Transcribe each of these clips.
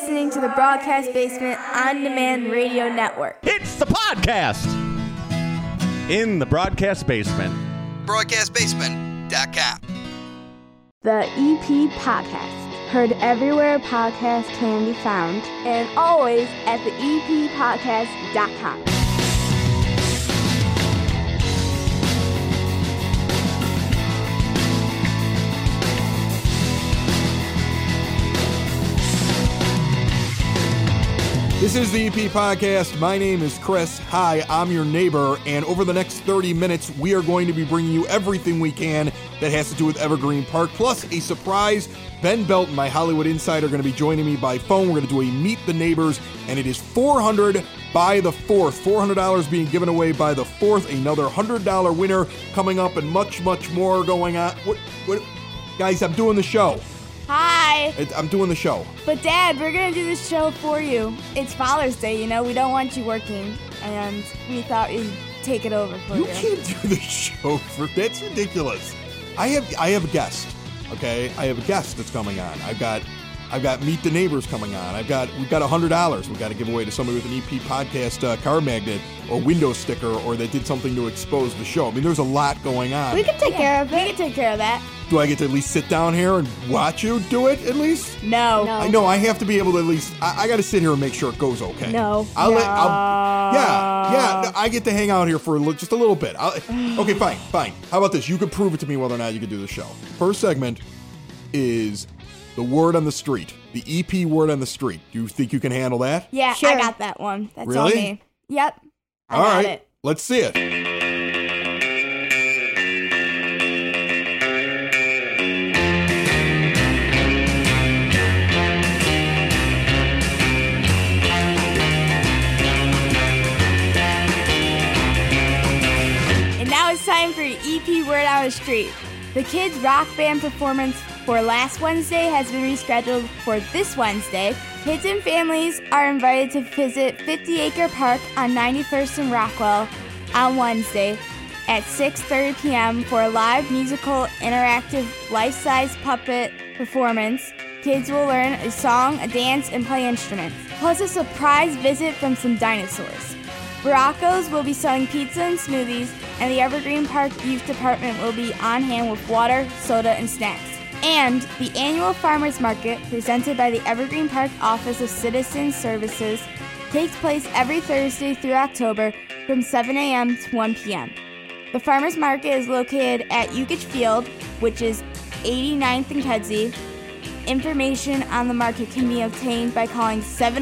listening to the Broadcast Basement On Demand Radio Network. It's the podcast in the Broadcast Basement. BroadcastBasement.com. The EP Podcast. Heard everywhere podcasts can be found. And always at the EPPodcast.com. This is the EP Podcast. My name is Chris. Hi, I'm your neighbor, and over the next 30 minutes, we are going to be bringing you everything we can that has to do with Evergreen Park, plus a surprise. Ben Belton, my Hollywood insider, are going to be joining me by phone. We're going to do a Meet the Neighbors, and it is $400 by the 4th. $400 being given away by the 4th. Another $100 winner coming up, and much, much more going on. What? Guys, I'm doing the show. Hi. I'm doing the show. But Dad, we're going to do this show for you. It's Father's Day, you know. We don't want you working. And we thought we'd take it over for you. You can't do the show for... That's ridiculous. I have a guest, okay? I have a guest that's coming on. I've got Meet the Neighbors coming on. We've got $100 we've got to give away to somebody with an EP Podcast car magnet or window sticker, or that did something to expose the show. I mean, there's a lot going on. We can take care of it. We can take care of that. Do I get to at least sit down here and watch you do it at least? No. I know I have to be able to at least. I got to sit here and make sure it goes okay. No. I get to hang out here for just a little bit. Okay, fine. How about this? You can prove it to me whether or not you can do the show. First segment is the word on the street. The EP word on the street. Do you think you can handle that? Yeah, sure. I got that one. That's all me. Yep. I got it. Let's see it. Time for your EP Word on the Street. The kids' rock band performance for last Wednesday has been rescheduled for this Wednesday. Kids and families are invited to visit 50 Acre Park on 91st and Rockwell on Wednesday at 6:30 p.m. for a live musical interactive life-size puppet performance. Kids will learn a song, a dance, and play instruments, plus a surprise visit from some dinosaurs. Baracos will be selling pizza and smoothies, and the Evergreen Park Youth Department will be on hand with water, soda, and snacks. And the annual Farmers Market, presented by the Evergreen Park Office of Citizen Services, takes place every Thursday through October from 7 a.m. to 1 p.m. The Farmers Market is located at Yukich Field, which is 89th and Kedzie. Information on the market can be obtained by calling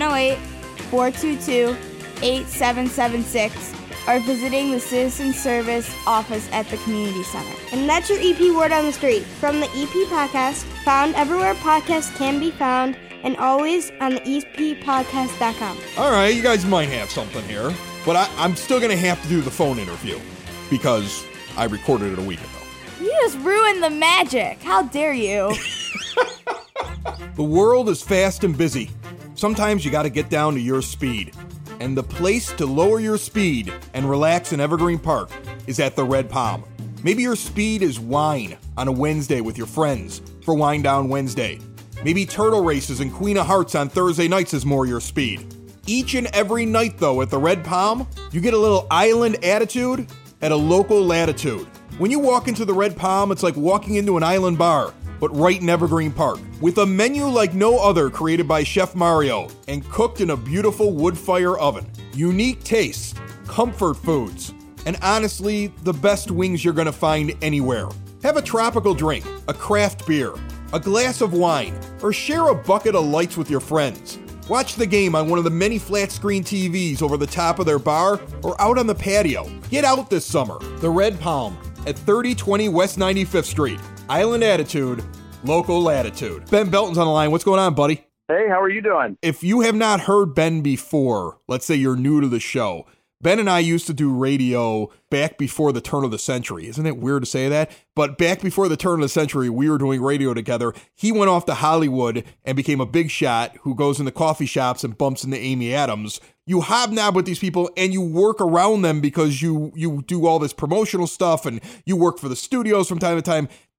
708-422-8776 or visiting the Citizen Service office at the Community Center. And that's your EP Word on the Street from the EP Podcast, found everywhere podcasts can be found, and always on the EPPodcast.com. All right, you guys might have something here, but I'm still going to have to do the phone interview because I recorded it a week ago. You just ruined the magic. How dare you? The world is fast and busy. Sometimes you got to get down to your speed. And the place to lower your speed and relax in Evergreen Park is at the Red Palm. Maybe your speed is wine on a Wednesday with your friends for Wine Down Wednesday. Maybe turtle races and Queen of Hearts on Thursday nights is more your speed. Each and every night, though, at the Red Palm, you get a little island attitude at a local latitude. When you walk into the Red Palm, it's like walking into an island bar, but right in Evergreen Park, with a menu like no other created by Chef Mario and cooked in a beautiful wood fire oven. Unique tastes, comfort foods, and honestly, the best wings you're gonna find anywhere. Have a tropical drink, a craft beer, a glass of wine, or share a bucket of lights with your friends. Watch the game on one of the many flat screen TVs over the top of their bar or out on the patio. Get out this summer. The Red Palm at 3020 West 95th Street. Island attitude, local latitude. Ben Belton's on the line. What's going on, buddy? Hey, how are you doing? If you have not heard Ben before, let's say you're new to the show, Ben and I used to do radio back before the turn of the century. Isn't it weird to say that? But back before the turn of the century, we were doing radio together. He went off to Hollywood and became a big shot who goes into coffee shops and bumps into Amy Adams. You hobnob with these people and you work around them because you do all this promotional stuff and you work for the studios from time to time.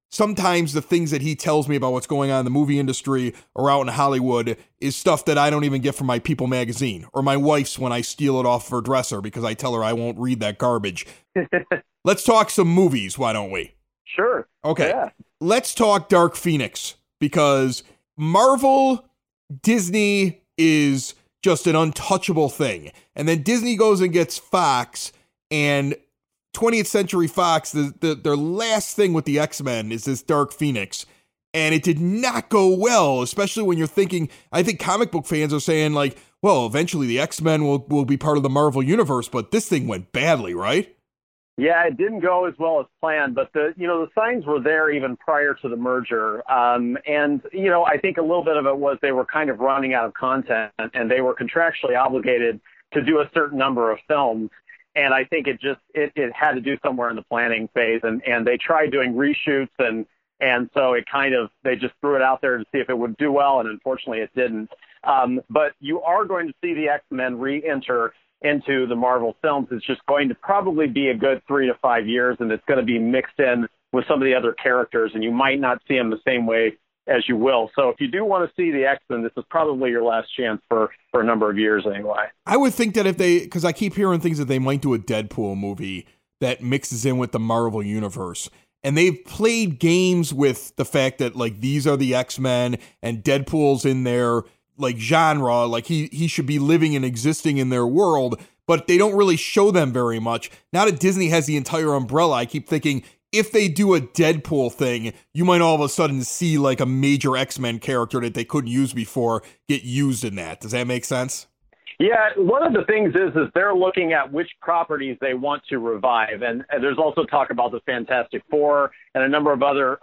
sometimes the things that he tells me about what's going on in the movie industry or out in Hollywood is stuff that I don't even get from my People magazine or my wife's when I steal it off her dresser because I tell her I won't read that garbage. Let's talk some movies, why don't we? Sure. Okay. Yeah. Let's talk Dark Phoenix because Marvel, Disney is just an untouchable thing. And then Disney goes and gets Fox, and 20th Century Fox, their last thing with the X-Men is this Dark Phoenix. And it did not go well, especially when you're thinking, I think comic book fans are saying like, well, eventually the X-Men will be part of the Marvel Universe, but this thing went badly, right? Yeah, it didn't go as well as planned, but the signs were there even prior to the merger. And I think a little bit of it was they were kind of running out of content, and they were contractually obligated to do a certain number of films. And I think it had to do somewhere in the planning phase, and they tried doing reshoots, and so they just threw it out there to see if it would do well, and unfortunately it didn't. But you are going to see the X-Men re-enter into the Marvel films. It's just going to probably be a good 3 to 5 years, and it's going to be mixed in with some of the other characters, and you might not see them the same way as you will. So if you do want to see the X-Men, this is probably your last chance for a number of years anyway. I would think that because I keep hearing things that they might do a Deadpool movie that mixes in with the Marvel Universe. And they've played games with the fact that like these are the X-Men and Deadpool's in their like genre, like he should be living and existing in their world, but they don't really show them very much. Now that Disney has the entire umbrella, I keep thinking if they do a Deadpool thing, you might all of a sudden see like a major X-Men character that they couldn't use before get used in that. Does that make sense? Yeah, one of the things is they're looking at which properties they want to revive, and there's also talk about the Fantastic Four and a number of other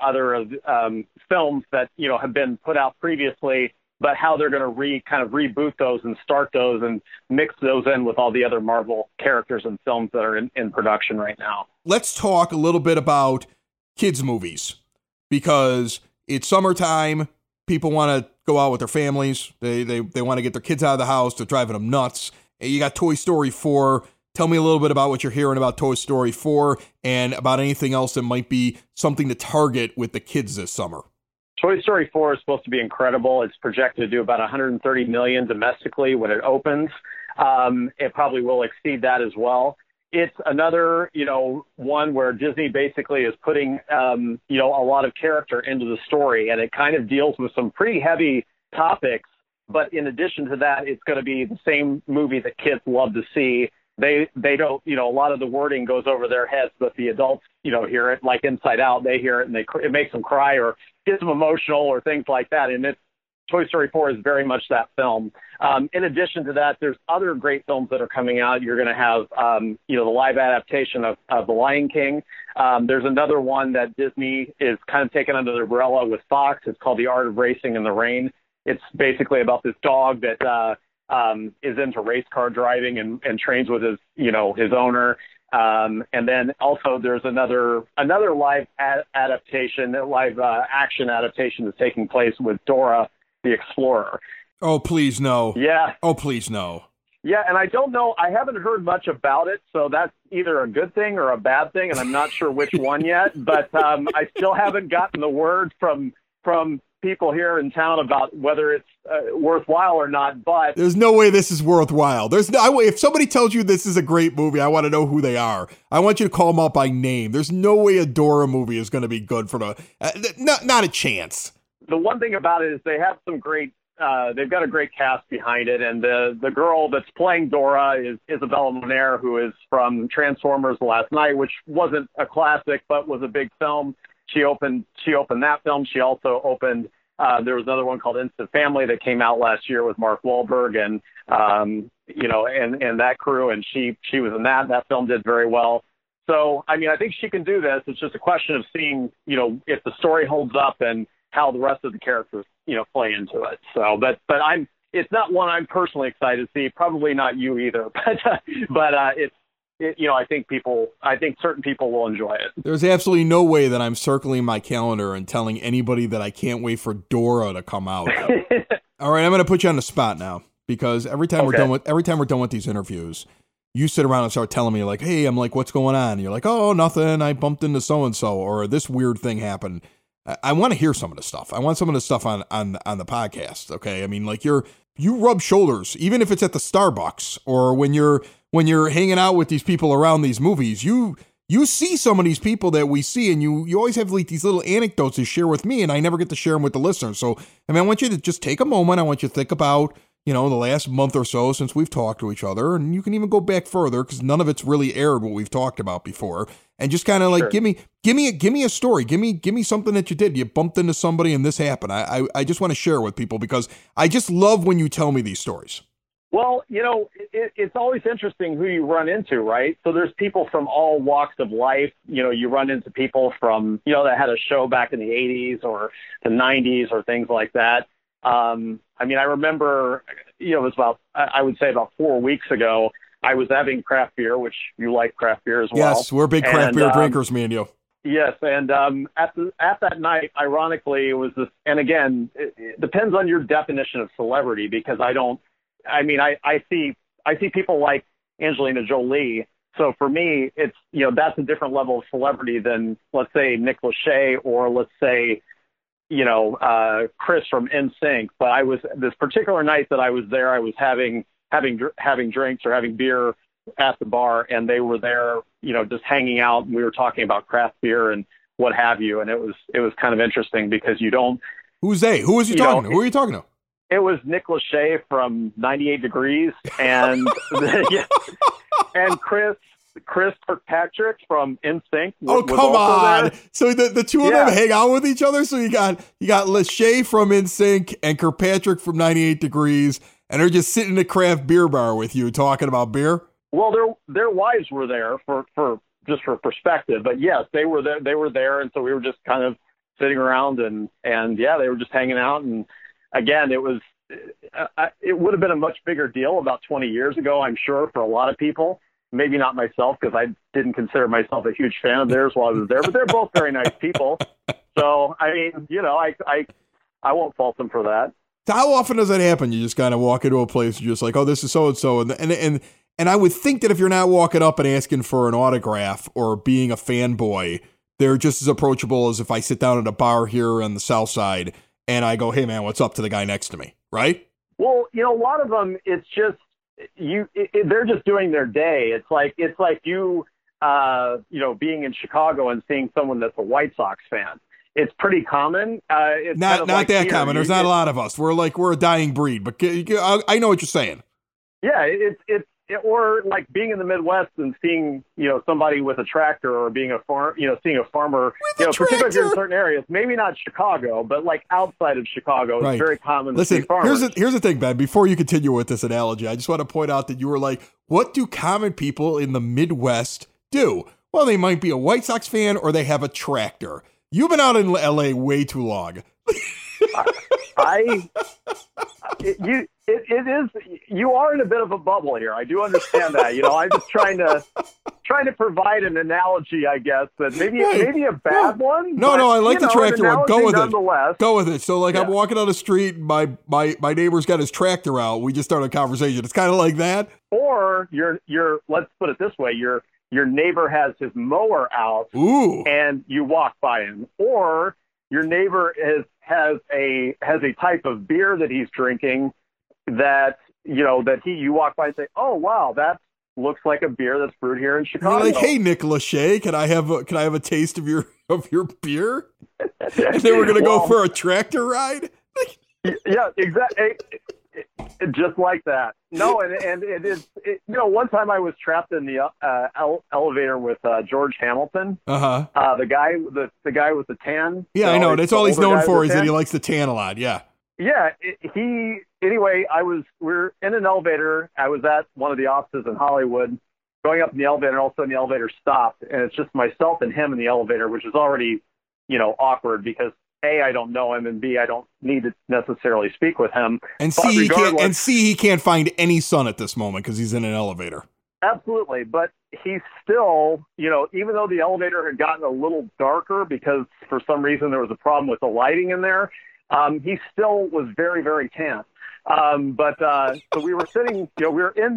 films that have been put out previously, but how they're going to kind of reboot those and start those and mix those in with all the other Marvel characters and films that are in production right now. Let's talk a little bit about kids' movies because it's summertime. People want to go out with their families. They want to get their kids out of the house. They're driving them nuts. You got Toy Story 4. Tell me a little bit about what you're hearing about Toy Story 4 and about anything else that might be something to target with the kids this summer. Toy Story 4 is supposed to be incredible. It's projected to do about $130 million domestically when it opens. It probably will exceed that as well. It's another, one where Disney basically is putting, a lot of character into the story, and it kind of deals with some pretty heavy topics. But in addition to that, it's going to be the same movie that kids love to see. They don't, a lot of the wording goes over their heads, but the adults, hear it like Inside Out. They hear it and it makes them cry or gets them emotional or things like that. And Toy Story 4 is very much that film. In addition to that, there's other great films that are coming out. You're going to have, the live adaptation of The Lion King. There's another one that Disney is kind of taking under the umbrella with Fox. It's called The Art of Racing in the Rain. It's basically about this dog that is into race car driving and trains with his owner. And then also there's another live adaptation, live action adaptation that's taking place with Dora the Explorer. Oh, please no. Yeah. Oh, please no. Yeah, and I don't know. I haven't heard much about it, so that's either a good thing or a bad thing, and I'm not sure which one yet. But I still haven't gotten the word from people here in town about whether it's worthwhile or not. But there's no way this is worthwhile. If somebody tells you this is a great movie, I want to know who they are. I want you to call them out by name. There's no way a Dora movie is going to be good for not a chance. The one thing about it is they have some great. They've got a great cast behind it, and the girl that's playing Dora is Isabella Moner, who is from Transformers: The Last Knight, which wasn't a classic but was a big film. She opened that film. She also opened. There was another one called Instant Family that came out last year with Mark Wahlberg and and that crew, and she was in that. That film did very well. So I mean, I think she can do this. It's just a question of seeing if the story holds up and how the rest of the characters, play into it. So, but it's not one I'm personally excited to see. Probably not you either. But I think certain people will enjoy it. There's absolutely no way that I'm circling my calendar and telling anybody that I can't wait for Dora to come out. All right, I'm going to put you on the spot now because every time we're done with these interviews, you sit around and start telling me like, hey, I'm like, what's going on? And you're like, oh, nothing. I bumped into so-and-so, or this weird thing happened. I want to hear some of the stuff. I want some of the stuff on the podcast. Okay. I mean, like you rub shoulders, even if it's at the Starbucks or when you're hanging out with these people around these movies, you see some of these people that we see, and you always have like these little anecdotes to share with me, and I never get to share them with the listeners. So, I mean, I want you to just take a moment. I want you to think about, the last month or so since we've talked to each other, and you can even go back further because none of it's really aired what we've talked about before. And just kind of like, give me a story. Give me something that you did. You bumped into somebody and this happened. I just want to share with people because I just love when you tell me these stories. Well, it's always interesting who you run into, right? So there's people from all walks of life. You run into people from, that had a show back in the 80s or the 90s or things like that. I mean, I remember, it was I would say about 4 weeks ago, I was having craft beer, which you like craft beer as well. Yes, we're big craft beer drinkers, me and you. Yes, and at that night, ironically, it was this, and again, it depends on your definition of celebrity, because I see people like Angelina Jolie. So for me, it's, that's a different level of celebrity than, let's say, Nick Lachey, or let's say, Chris from NSYNC. But this particular night that I was there, I was having drinks or having beer at the bar, and they were there, just hanging out, and we were talking about craft beer and what have you. And it was kind of interesting because you don't. Who's they? Who was you talking to? Who are you talking to? It was Nick Lachey from 98 Degrees and and Chris Kirkpatrick from NSYNC. Oh, come on. So the two of them hang out with each other. So you got Lachey from NSYNC and Kirkpatrick from 98 Degrees, and they're just sitting in a craft beer bar with you talking about beer. Well, their wives were there for perspective, but yes, they were there. They were there, and so we were just kind of sitting around and they were just hanging out. And again, it would have been a much bigger deal about 20 years ago, I'm sure, for a lot of people. Maybe not myself, because I didn't consider myself a huge fan of theirs while I was there, but they're both very nice people. So, I mean, I won't fault them for that. How often does that happen? You just kind of walk into a place and you're just like, oh, this is so-and-so. And I would think that if you're not walking up and asking for an autograph or being a fanboy, they're just as approachable as if I sit down at a bar here on the South Side and I go, hey, man, what's up, to the guy next to me, right? Well, a lot of them, it's just, they're just doing their day. It's like you being in Chicago and seeing someone that's a White Sox fan. It's pretty common. It's not kind of like that here. common. There's not a lot of us. We're a dying breed, but I know what you're saying. Yeah, or like being in the Midwest and seeing, somebody with a tractor, or being seeing a farmer, particularly if you're in certain areas, maybe not Chicago, but like outside of Chicago, right. It's very common to see farmers. Here's the thing, Ben, before you continue with this analogy, I just want to point out that you were like, what do common people in the Midwest do? Well, they might be a White Sox fan or they have a tractor. You've been out in LA way too long. You are in a bit of a bubble here. I do understand that. I'm just trying to provide an analogy, I guess, that maybe a bad one. No, I like the tractor one. Go with it. Go with it. So like, I'm walking down the street and my neighbor's got his tractor out. We just started a conversation. It's kind of like that. Or let's put it this way, your neighbor has his mower out. Ooh. And you walk by him. Or your neighbor has a type of beer that he's drinking that you walk by and say, oh wow, that looks like a beer that's brewed here in Chicago. You're like, hey, Nick Lachey, can I have a taste of your beer? And then we're gonna go for a tractor ride. Yeah, exactly. Just like that. No, and it is. One time I was trapped in the elevator with George Hamilton. The guy with the tan. Yeah, I know. That's all he's known for is that he likes to tan a lot. Yeah. Yeah. Anyway, we're in an elevator. I was at one of the offices in Hollywood, going up in the elevator, and all of a sudden the elevator stopped, and it's just myself and him in the elevator, which is already, awkward because A, I don't know him, and B, I don't need to necessarily speak with him. And C, he can't find any sun at this moment because he's in an elevator. Absolutely, but he's still, even though the elevator had gotten a little darker because for some reason there was a problem with the lighting in there, he still was very, very tan. So we were sitting, we were in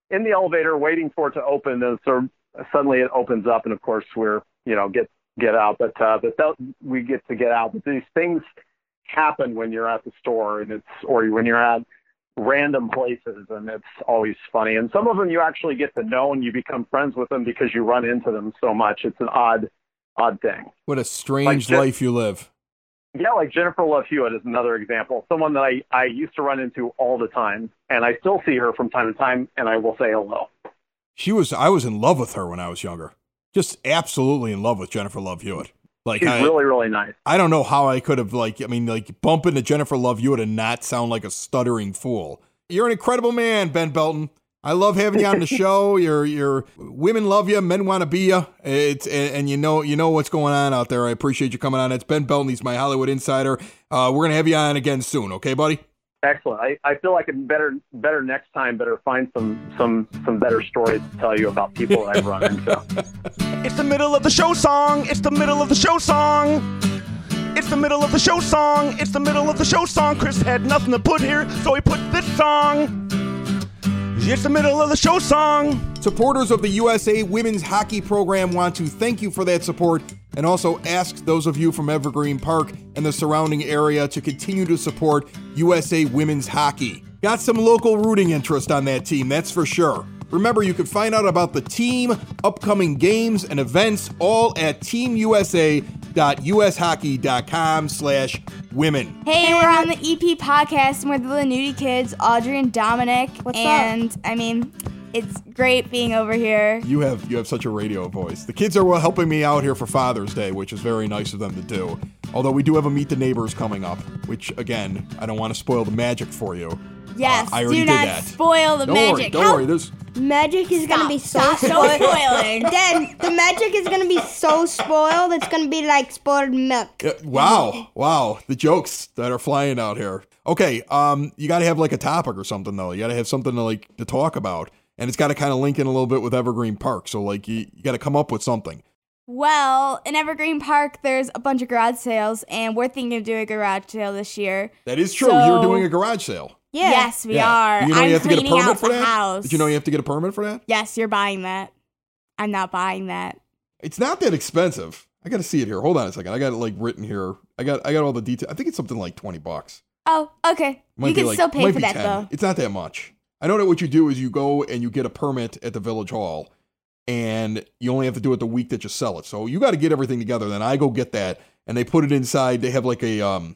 in the elevator waiting for it to open, and so suddenly it opens up, and of course we're, get out, but we get to get out. But these things happen when you're at the store, or when you're at random places, and it's always funny. And some of them you actually get to know, and you become friends with them because you run into them so much. It's an odd thing. What a strange life you live. Yeah, like Jennifer Love Hewitt is another example. Someone that I used to run into all the time, and I still see her from time to time, and I will say hello. I was in love with her when I was younger. Just absolutely in love with Jennifer Love Hewitt. She's really, really nice. I don't know how I could have, bump into Jennifer Love Hewitt and not sound like a stuttering fool. You're an incredible man, Ben Belton. I love having you on the show. You're women love you, men want to be you. And you know what's going on out there. I appreciate you coming on. It's Ben Belton. He's my Hollywood insider. We're gonna have you on again soon, okay, buddy? Excellent. I feel like I'm better next time. Better find some better stories to tell you about people that I've run into. It's the middle of the show song. It's the middle of the show song. It's the middle of the show song. It's the middle of the show song. Chris had nothing to put here, so he put this song. It's the middle of the show song. Supporters of the USA Women's Hockey Program want to thank you for that support and also ask those of you from Evergreen Park and the surrounding area to continue to support USA Women's Hockey. Got some local rooting interest on that team, that's for sure. Remember, you can find out about the team, upcoming games, and events all at teamusa.ushockey.com/women. Hey, we're on the EP podcast, and we're the Lanuti kids, Audrey and Dominic. What's and, up? I mean, it's great being over here. You have such a radio voice. The kids are helping me out here for Father's Day, which is very nice of them to do. Although we do have a Meet the Neighbors coming up, which, again, I don't want to spoil the magic for you. Yes, I already do did not that. spoil the magic. Don't worry. There's Magic is going to be so Stop spoiled. spoiling. Dad, the magic is going to be so spoiled, it's going to be like spoiled milk. Wow. The jokes that are flying out here. Okay, you got to have like a topic or something, though. You got to have something to talk about. And it's got to kind of link in a little bit with Evergreen Park. So, you got to come up with something. Well, in Evergreen Park, there's a bunch of garage sales, and we're thinking of doing a garage sale this year. That is true. So- You're doing a garage sale. Yeah. Yes, we are. You know you have to get a cleaning permit out for the that? house. Did you know you have to get a permit for that? Yes, you're buying that. I'm not buying that. It's not that expensive. I got to see it here. Hold on a second. I got it written here. I got all the details. I think it's something like $20. Oh, okay. You can still pay for that, though. It's not that much. I know that what you do is you go and you get a permit at the Village Hall, and you only have to do it the week that you sell it. So you got to get everything together. Then I go get that, and they put it inside. They have like a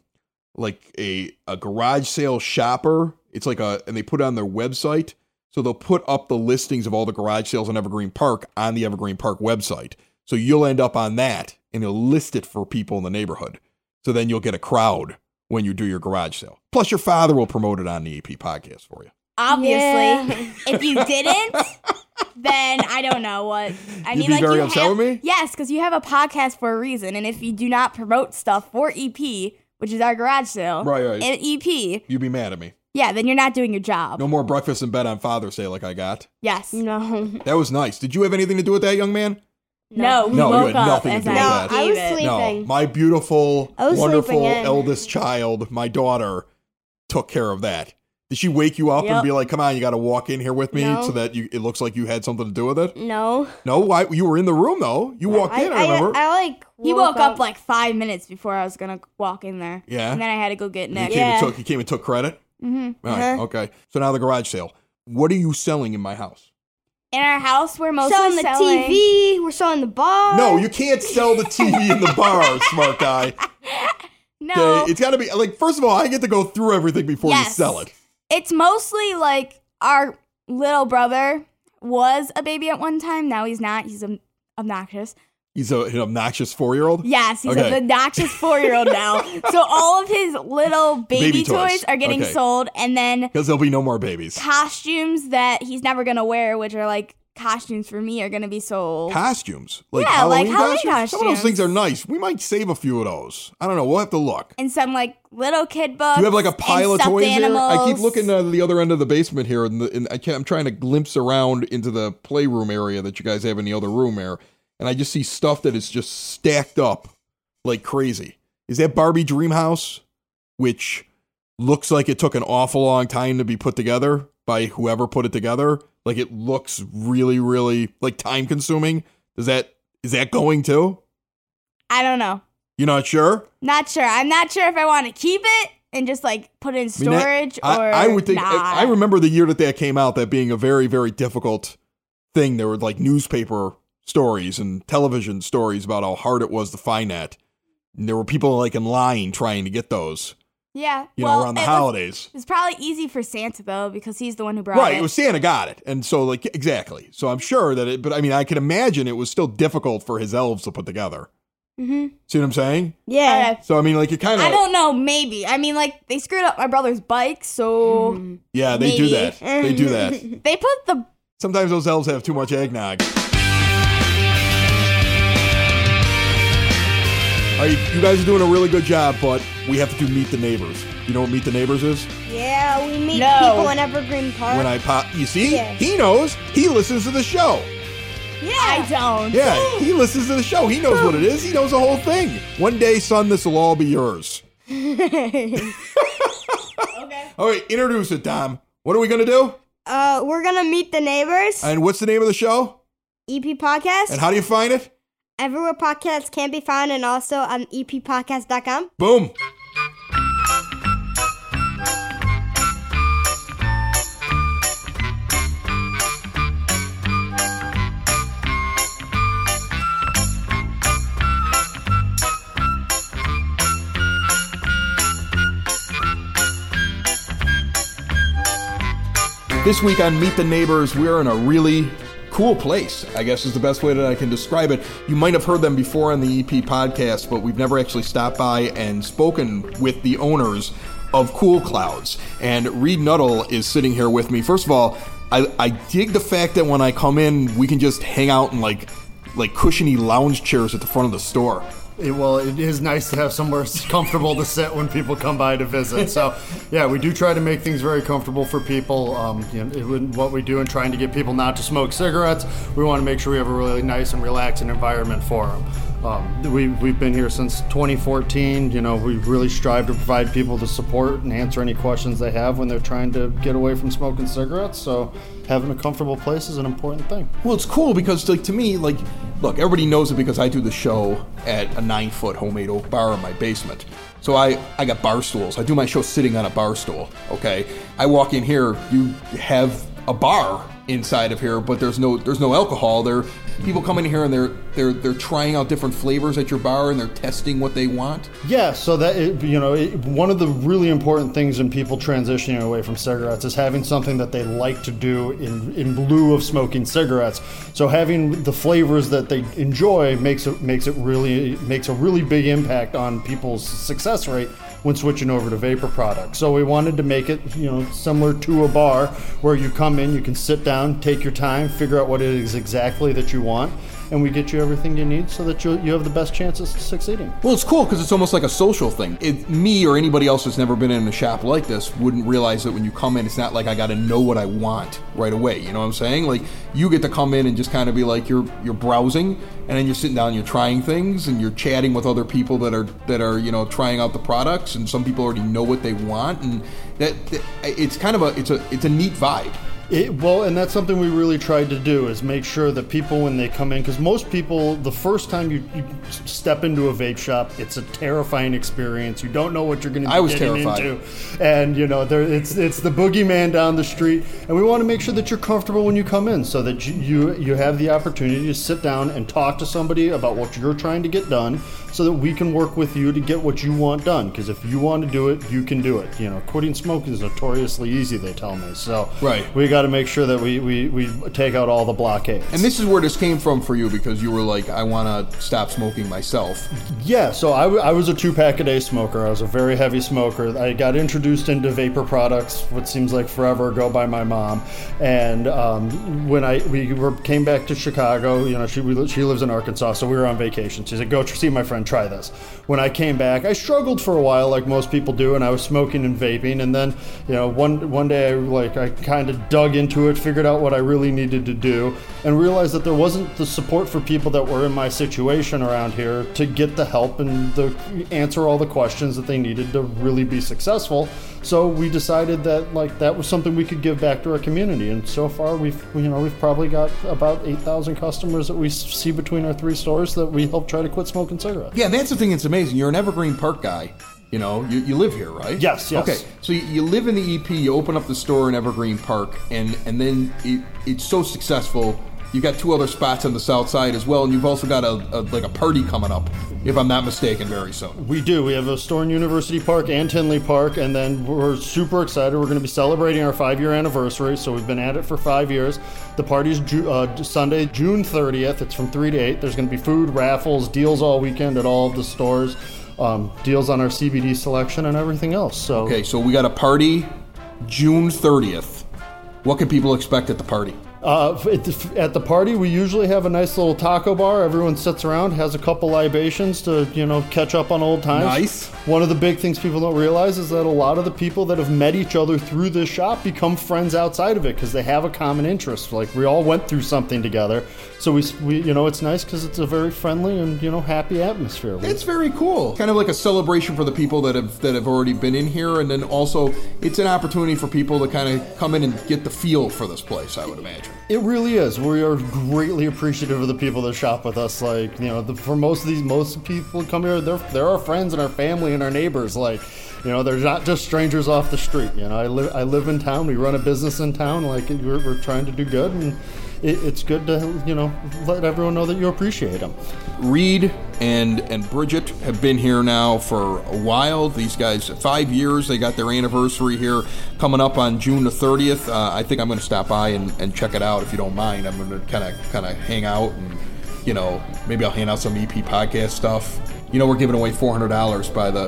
garage sale shopper. It's and they put it on their website. So they'll put up the listings of all the garage sales in Evergreen Park on the Evergreen Park website. So you'll end up on that, and you'll list it for people in the neighborhood. So then you'll get a crowd when you do your garage sale. Plus, your father will promote it on the EP podcast for you. Obviously. Yeah. If you didn't, then I don't know what. You'd be very upset with me? Yes, because you have a podcast for a reason. And if you do not promote stuff for EP, which is our garage sale, right. and EP, You'd be mad at me. yeah, then you're not doing your job. No more breakfast in bed on Father's Day like I got. Yes. No. That was nice. Did you have anything to do with that, young man? No, he No, you woke had up nothing to as do with I that. I was gave it. sleeping. No, my beautiful, I was wonderful sleeping in. eldest child, my daughter, took care of that. Did she wake you up and Yep. be like, come on, you got to walk in here with me No. so that it looks like you had something to do with it? No. No, why? You were in the room, though. You walked in, I remember. He woke up like 5 minutes before I was going to walk in there. Yeah? And then I had to go get You Nick. came and took credit? Mm-hmm. All right, okay. So now the garage sale. What are you selling in my house? In our house, we're mostly selling the TV. We're selling the bar. No, you can't sell the TV in the bar, smart guy. No. Okay, it's got to be, first of all, I get to go through everything before you Yes. sell it. It's mostly like our little brother was a baby at one time. Now he's not. He's obnoxious. He's an obnoxious 4-year-old? Yes, he's Okay. an obnoxious 4-year-old now. So all of his little baby toys. toys are getting Okay. sold, and then Because there'll be no more babies. costumes that he's never gonna wear, which are like costumes for me, are gonna be sold. Costumes? Yeah, like Halloween Halloween Some of those costumes. things are nice. We might save a few of those. I don't know. We'll have to look. And some like little kid books. Do you have like a pile and of stuffed toys animals. there? I keep looking at the other end of the basement here, and I'm trying to glimpse around into the playroom area that you guys have in the other room there, and I just see stuff that is just stacked up like crazy. Is that Barbie Dreamhouse, which looks like it took an awful long time to be put together by whoever put it together? Like it looks really, really like time consuming. Is that going to? I don't know. You're not sure? Not sure. I'm not sure if I want to keep it and just like put it in storage I would think. nah. I remember the year that came out, that being a very, very difficult thing. There were like newspaper stories and television stories about how hard it was to find that. And there were people like in line trying to get those. Yeah. You know, around the holidays. It's probably easy for Santa though, because he's the one who brought it. Right, it was Santa got it. And so like exactly. So I'm sure that but I mean I can imagine it was still difficult for his elves to put together. Mm-hmm. See what I'm saying? Yeah. Okay. So I mean like it kind of I don't know, maybe. I mean like they screwed up my brother's bike, so Yeah, they do that. They do that. they put the Sometimes those elves have too much eggnog. All right, you guys are doing a really good job, but we have to do Meet the Neighbors. You know what Meet the Neighbors is? Yeah, we meet No. people in Evergreen Park. When I pop, you see? Yeah. He knows. He listens to the show. I don't. Yeah, he listens to the show. He knows what it is. He knows the whole thing. One day, son, this will all be yours. Okay. All right, introduce it, Dom. What are we going to do? We're gonna meet the neighbors. And what's the name of the show? EP Podcast. And how do you find it? Everywhere podcasts can be found, and also on eppodcast.com. Boom. This week on Meet the Neighbors, we're in a really cool place, I guess is the best way that I can describe it. You might have heard them before on the EP podcast, but we've never actually stopped by and spoken with the owners of Cool Clouds. And Reed Nuttall is sitting here with me. First of all, I dig the fact that when I come in, we can just hang out in like cushiony lounge chairs at the front of the store. Well, it is nice to have somewhere comfortable to sit when people come by to visit. So, yeah, we do try to make things very comfortable for people. What we do in trying to get people not to smoke cigarettes, we want to make sure we have a really nice and relaxing environment for them. We've been here since 2014. You know, we really strive to provide people the support and answer any questions they have when they're trying to get away from smoking cigarettes. So having a comfortable place is an important thing. Well, it's cool because, like, to me, like, look, everybody knows it because I do the show at a 9-foot homemade oak bar in my basement. So I got bar stools. I do my show sitting on a bar stool, okay? I walk in here, you have a bar inside of here, but there's no alcohol. People come in here and they're trying out different flavors at your bar and they're testing what they want. Yeah, so that one of the really important things in people transitioning away from cigarettes is having something that they like to do in lieu of smoking cigarettes. So having the flavors that they enjoy makes a really big impact on people's success rate when switching over to vapor products. So we wanted to make it, similar to a bar where you come in, you can sit down, take your time, figure out what it is exactly that you want, and we get you everything you need so that you have the best chances of succeeding. Well, it's cool because it's almost like a social thing. Me or anybody else that's never been in a shop like this wouldn't realize that when you come in, it's not like I got to know what I want right away. You know what I'm saying? Like, you get to come in and just kind of be like you're browsing, and then you're sitting down, you're trying things, and you're chatting with other people that are trying out the products, and some people already know what they want, and that it's kind of it's a neat vibe. And that's something we really tried to do, is make sure that people, when they come in, because most people, the first time you step into a vape shop, it's a terrifying experience. You don't know what you're going to be getting into. And, it's the boogeyman down the street. And we want to make sure that you're comfortable when you come in so that you have the opportunity to sit down and talk to somebody about what you're trying to get done so that we can work with you to get what you want done. Because if you want to do it, you can do it. Quitting smoking is notoriously easy, they tell me. So right. We got to make sure that we take out all the blockades. And this is where this came from for you, because you were like, I want to stop smoking myself. Yeah, so I was a 2-pack-a-day smoker. I was a very heavy smoker. I got introduced into vapor products, what seems like forever ago, by my mom. And when we came back to Chicago, she lives in Arkansas, so we were on vacation. She said, go see my friend, try this. When I came back, I struggled for a while like most people do, and I was smoking and vaping. And then, one day I kind of dug dug into it, figured out what I really needed to do, and realized that there wasn't the support for people that were in my situation around here to get the help and answer all the questions that they needed to really be successful. So we decided that that was something we could give back to our community, and so far we've probably got about 8,000 customers that we see between our 3 stores that we help try to quit smoking cigarettes. Yeah, that's the thing that's amazing. You're an Evergreen Park guy. You know, you live here, right? Yes. Okay, so you live in the EP, you open up the store in Evergreen Park, and then it's so successful. You've got 2 other spots on the south side as well, and you've also got a party coming up, if I'm not mistaken, very soon. We do. We have a store in University Park and Tinley Park, and then we're super excited. We're going to be celebrating our 5-year anniversary, so we've been at it for 5 years. The party's Sunday, June 30th. It's from 3 to 8. There's going to be food, raffles, deals all weekend at all of the stores, deals on our CBD selection and everything else. So okay, so we got a party June 30th. What can people expect at the party? At the party, we usually have a nice little taco bar. Everyone sits around, has a couple libations to, catch up on old times. Nice. One of the big things people don't realize is that a lot of the people that have met each other through this shop become friends outside of it because they have a common interest. Like, we all went through something together. So we it's nice because it's a very friendly and, happy atmosphere. It's very cool. Kind of like a celebration for the people that have already been in here, and then also it's an opportunity for people to kind of come in and get the feel for this place, I would imagine. It really is. We are greatly appreciative of the people that shop with us. Like, for most people who come here, they're our friends and our family and our neighbors. Like, they're not just strangers off the street. I live in town. We run a business in town. Like, we're trying to do good, and it's good to, let everyone know that you appreciate them. Reed and Bridget have been here now for a while. These guys, 5 years. They got their anniversary here coming up on June the 30th. I think I'm going to stop by and check it out if you don't mind. I'm going to kind of hang out and, maybe I'll hand out some EP podcast stuff. We're giving away $400 by the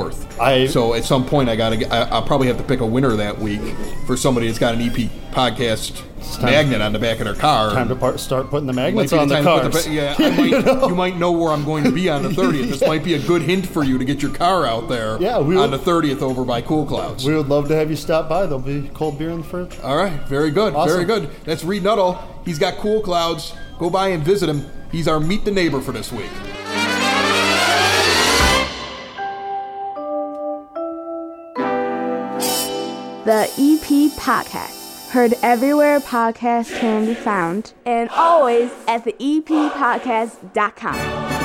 4th. So at some point, I'll probably have to pick a winner that week for somebody that's got an EP podcast magnet on the back of their car. Time to start putting the magnets on the cars. You might know where I'm going to be on the 30th. This might be a good hint for you to get your car out there on the 30th over by Cool Clouds. We would love to have you stop by. There'll be cold beer in the fridge. All right. Very good. Awesome. Very good. That's Reed Nuttall. He's got Cool Clouds. Go by and visit him. He's our Meet the Neighbor for this week. The EP Podcast, heard everywhere podcasts can be found, and always at the eppodcast.com.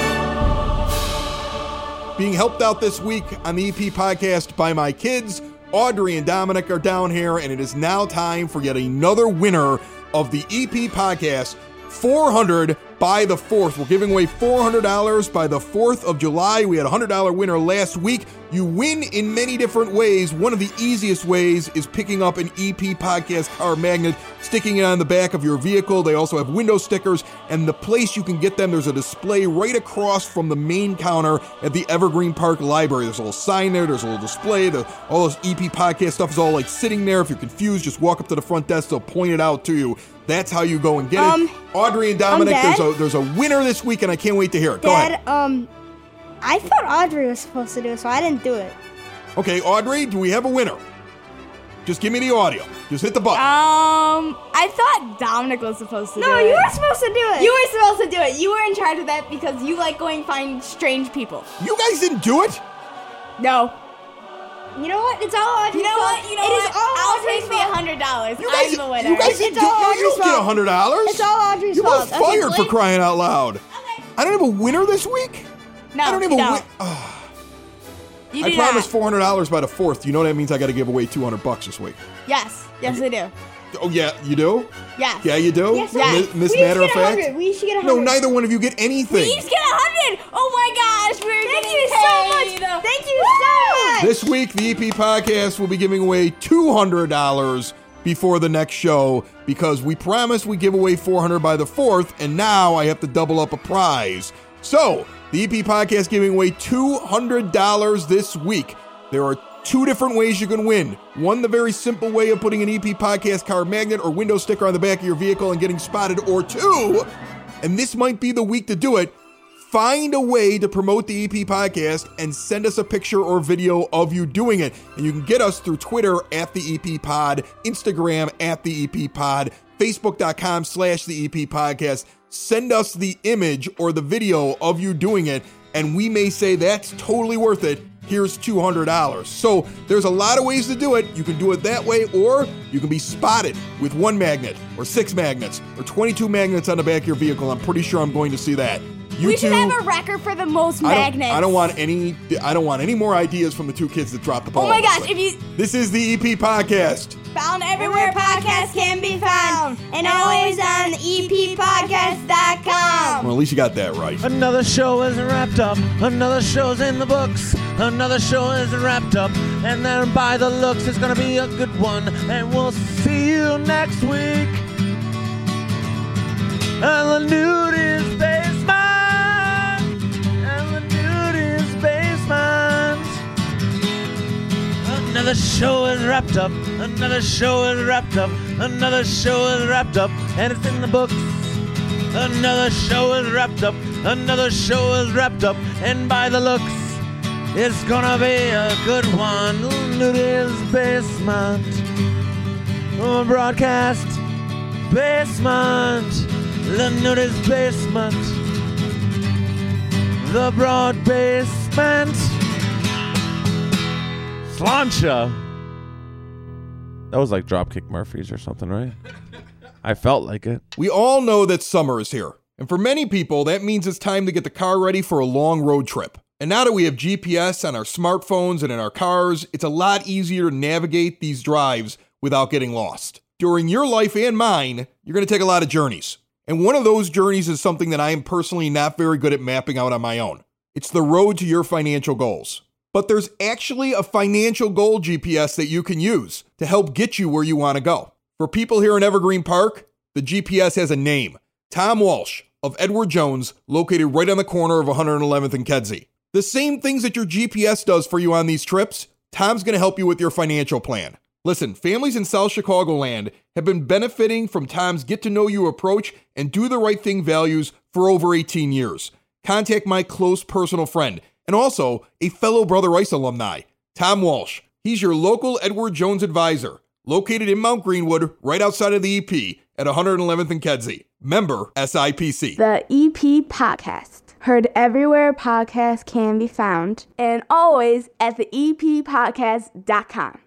Being helped out this week on the EP Podcast by my kids. Audrey and Dominic are down here, and it is now time for yet another winner of the EP Podcast. 400 by the 4th. We're giving away $400 by the 4th of July. We had a $100 winner last week. You win in many different ways. One of the easiest ways is picking up an EP Podcast car magnet, sticking it on the back of your vehicle. They also have window stickers, and the place you can get them, there's a display right across from the main counter at the Evergreen Park Library. There's a little sign there. There's a little display. All those EP Podcast stuff is all sitting there. If you're confused, just walk up to the front desk. They'll point it out to you. That's how you go and get it. Audrey and Dominic, there's a winner this week, and I can't wait to hear it. Go ahead. I thought Audrey was supposed to do it, so I didn't do it. Okay, Audrey, do we have a winner? Just give me the audio. Just hit the button. I thought Dominic was supposed to do it. No, you were supposed to do it. You were supposed to do it. You were in charge of that because you like going find strange people. You guys didn't do it? No. You know what? It's all Audrey's fault. I'll take the $100. I'm the winner. You guys didn't do it. You don't get $100. It's all Audrey's you fault. You got fired for crying out loud. Okay. I don't have a winner this week? No, I don't have a winner. I promised $400 by the 4th. You know that means I got to give away $200 this week. Yes. Yes, I do. Oh, yeah, you do? Yes. Yeah, you do? Yes. Miss Matter of Fact? We each get 100. No, neither one of you get anything. We each get 100. Oh my gosh, Thank you so much. Thank you so much. This week, the EP Podcast will be giving away $200 before the next show because we promised we give away $400 by the 4th, and now I have to double up a prize. So, the EP Podcast giving away $200 this week. There are 2 different ways you can win. One, the very simple way of putting an EP Podcast car magnet or window sticker on the back of your vehicle and getting spotted. Or 2, and this might be the week to do it, find a way to promote the EP podcast and send us a picture or video of you doing it. And you can get us through Twitter at the EP Pod, Instagram at the EP Pod, Facebook.com/the EP Podcast. Send us the image or the video of you doing it, and we may say that's totally worth it. Here's $200. So there's a lot of ways to do it. You can do it that way, or you can be spotted with 1 magnet or 6 magnets or 22 magnets on the back of your vehicle. I'm pretty sure I'm going to see that. We should have a record for the most magnets. I don't want any more ideas from the 2 kids that dropped the ball. Oh my gosh, This is the EP Podcast. Found everywhere podcasts can be found, and always on eppodcast.com. Well, at least you got that right. Another show is wrapped up. Another show's in the books. Another show is wrapped up. And then by the looks, it's gonna be a good one. And we'll see you next week. And the nude is basement. And the nude is basement. Another show is wrapped up. Another show is wrapped up. Another show is wrapped up. And it's in the books. Another show is wrapped up. Another show is wrapped up. And by the looks, it's gonna be a good one. Nudie's Basement. Broadcast Basement. The Nudie's Basement. The Broad Basement. Slancha. That was like Dropkick Murphys or something, right? I felt like it. We all know that summer is here. And for many people, that means it's time to get the car ready for a long road trip. And now that we have GPS on our smartphones and in our cars, it's a lot easier to navigate these drives without getting lost. During your life and mine, you're going to take a lot of journeys. And one of those journeys is something that I am personally not very good at mapping out on my own. It's the road to your financial goals. But there's actually a financial goal GPS that you can use to help get you where you want to go. For people here in Evergreen Park, the GPS has a name. Tom Walsh of Edward Jones, located right on the corner of 111th and Kedzie. The same things that your GPS does for you on these trips, Tom's going to help you with your financial plan. Listen, families in South Chicagoland have been benefiting from Tom's get-to-know-you approach and do the right thing values for over 18 years. Contact my close personal friend and also a fellow Brother Rice alumni, Tom Walsh. He's your local Edward Jones advisor, located in Mount Greenwood, right outside of the EP at 111th and Kedzie. Member SIPC. The EP Podcast. Heard everywhere podcasts can be found, and always at the eppodcast.com.